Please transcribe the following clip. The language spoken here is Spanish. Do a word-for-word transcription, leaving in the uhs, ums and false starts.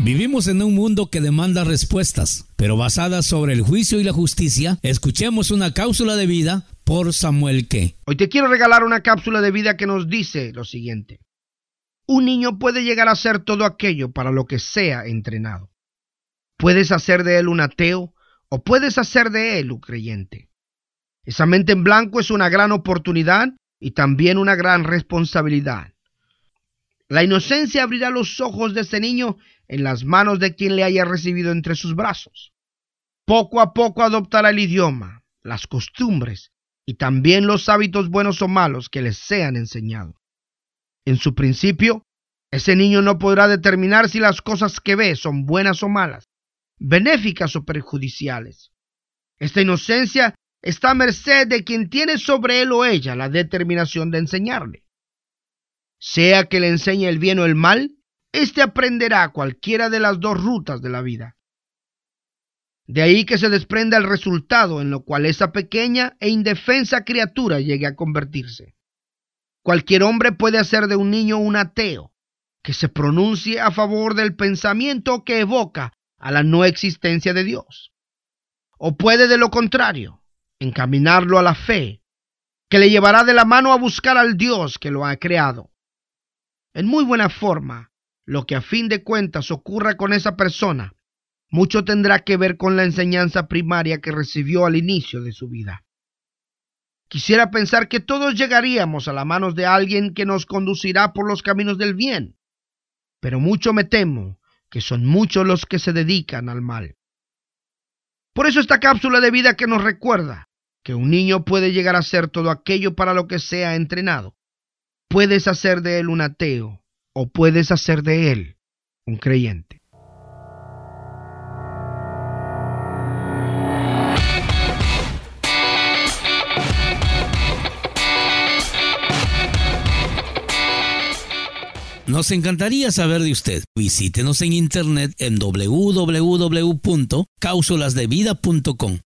Vivimos en un mundo que demanda respuestas, pero basadas sobre el juicio y la justicia. Escuchemos una cápsula de vida por Samuel Ke. Hoy te quiero regalar una cápsula de vida que nos dice lo siguiente: un niño puede llegar a ser todo aquello para lo que sea entrenado. Puedes hacer de él un ateo o puedes hacer de él un creyente. Esa mente en blanco es una gran oportunidad y también una gran responsabilidad. La inocencia abrirá los ojos de ese niño en las manos de quien le haya recibido entre sus brazos. Poco a poco adoptará el idioma, las costumbres y también los hábitos buenos o malos que les sean enseñados. En su principio, ese niño no podrá determinar si las cosas que ve son buenas o malas, benéficas o perjudiciales. Esta inocencia está a merced de quien tiene sobre él o ella la determinación de enseñarle. Sea que le enseñe el bien o el mal, éste aprenderá cualquiera de las dos rutas de la vida. De ahí que se desprenda el resultado en lo cual esa pequeña e indefensa criatura llegue a convertirse. Cualquier hombre puede hacer de un niño un ateo, que se pronuncie a favor del pensamiento que evoca a la no existencia de Dios. O puede, de lo contrario, encaminarlo a la fe, que le llevará de la mano a buscar al Dios que lo ha creado. En muy buena forma, lo que a fin de cuentas ocurra con esa persona, mucho tendrá que ver con la enseñanza primaria que recibió al inicio de su vida. Quisiera pensar que todos llegaríamos a las manos de alguien que nos conducirá por los caminos del bien, pero mucho me temo que son muchos los que se dedican al mal. Por eso esta cápsula de vida que nos recuerda que un niño puede llegar a ser todo aquello para lo que sea entrenado. Puedes hacer de él un ateo o puedes hacer de él un creyente. Nos encantaría saber de usted. Visítenos en internet en doble u doble u doble u punto cápsulas de vida punto com.